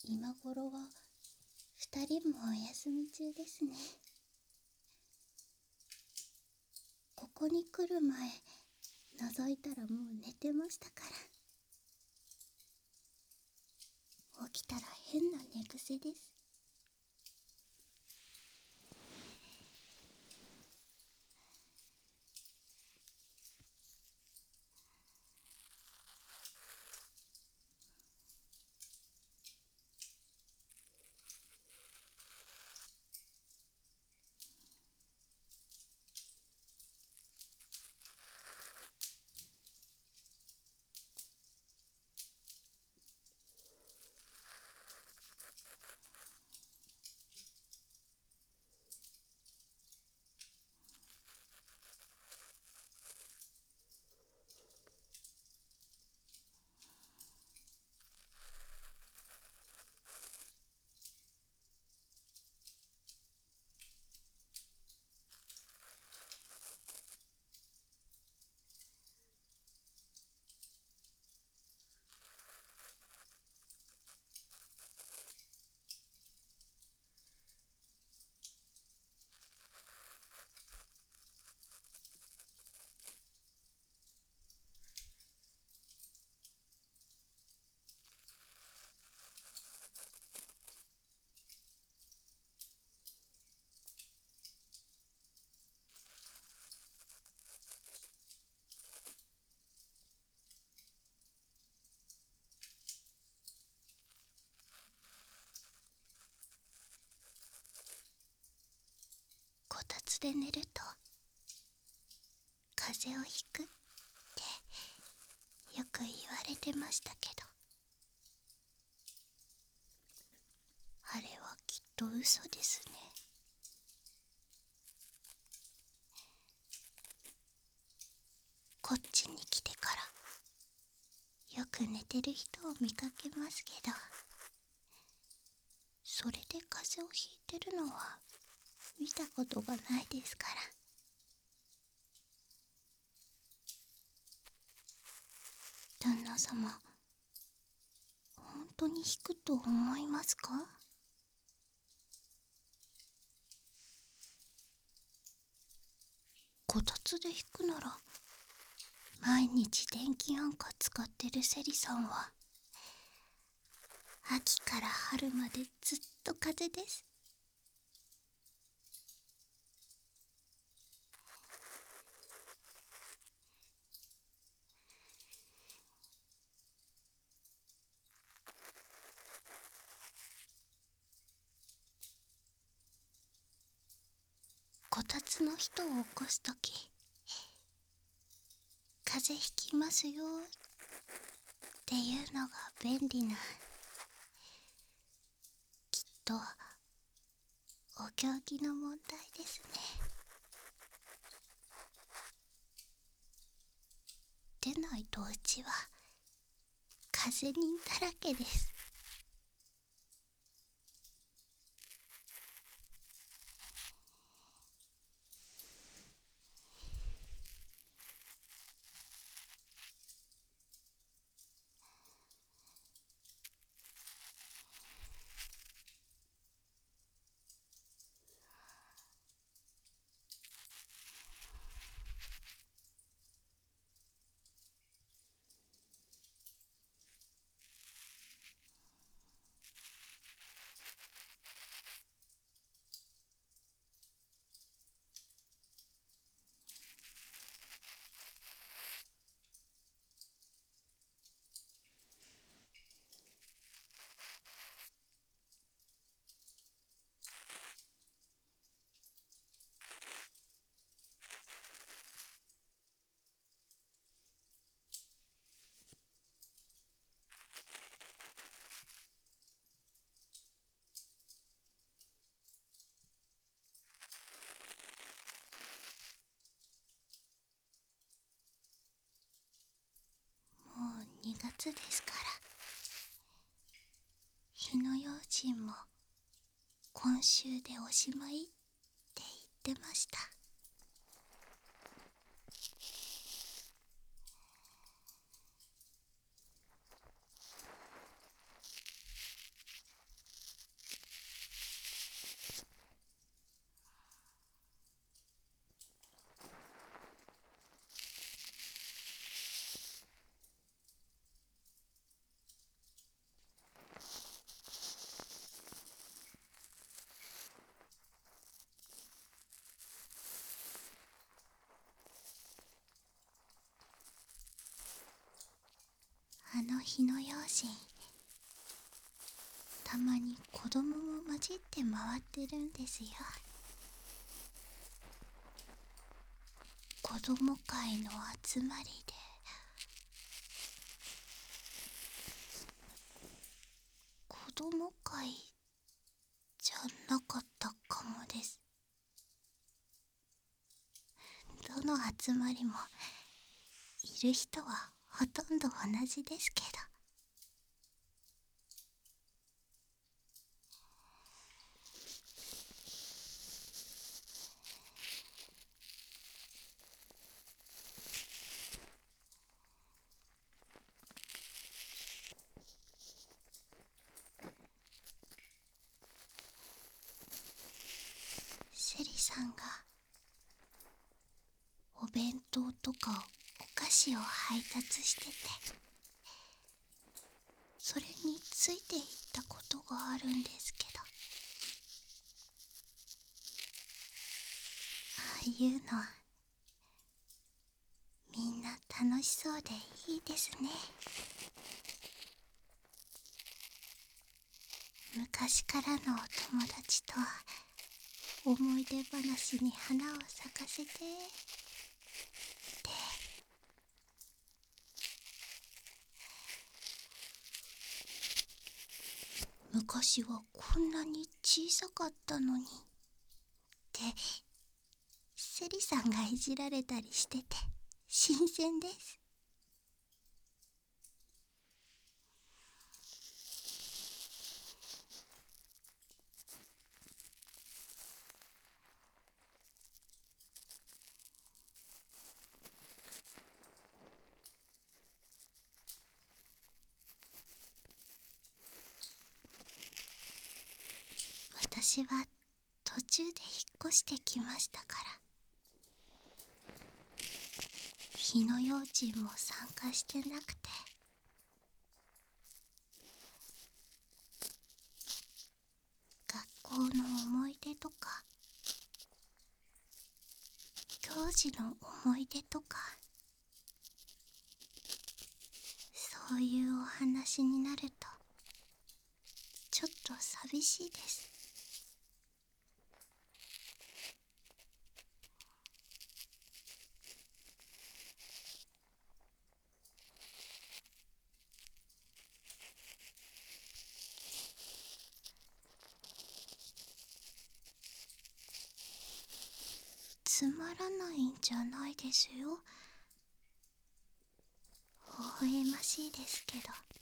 今頃は二人もお休み中ですね。ここに来る前覗いたらもう寝てましたから。起きたら変な寝癖です。こたつで寝ると風邪をひくってよく言われてましたけど、あれはきっと嘘ですね。こっちに来てからよく寝てる人を見かけますけど、それで風邪をひいてるのは見たことがないですから。旦那様、本当にひくと思いますか？こたつでひくなら毎日電気安価使ってるセリさんは秋から春までずっと風邪です。こたつの人を起こすとき、風邪ひきますよっていうのが便利な、きっとお行儀の問題ですね。でないとうちは風邪人だらけです。もう2月ですから、火の用心も今週でおしまいって言ってました。 の火の用心、たまに子供も混じって回ってるんですよ。子供会の集まりで。子供会じゃなかったかもです。どの集まりもいる人はほとんど同じですけど。セリさんがお弁当とかお菓子を配達してて、それについていったことがあるんですけど、ああいうのみんな楽しそうでいいですね。昔からのお友達と思い出話に花を咲かせてって。昔はこんなに小さかったのにってセリさんがいじられたりしてて新鮮です。私は途中で引っ越してきましたから、火の用心も参加してなくて、学校の思い出とか行事の思い出とか、そういうお話になるとちょっと寂しいです。つまらないんじゃないですよ。微笑ましいですけど、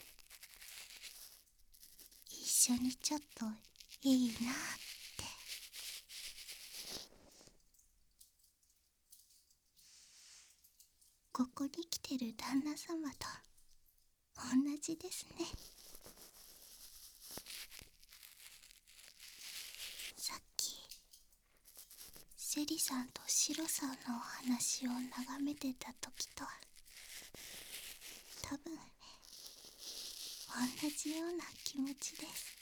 一緒にちょっといいなって。ここに来てる旦那様と同じですね。さっきセリさんとシロさんのお話を眺めてた時と多分同じような気持ちです。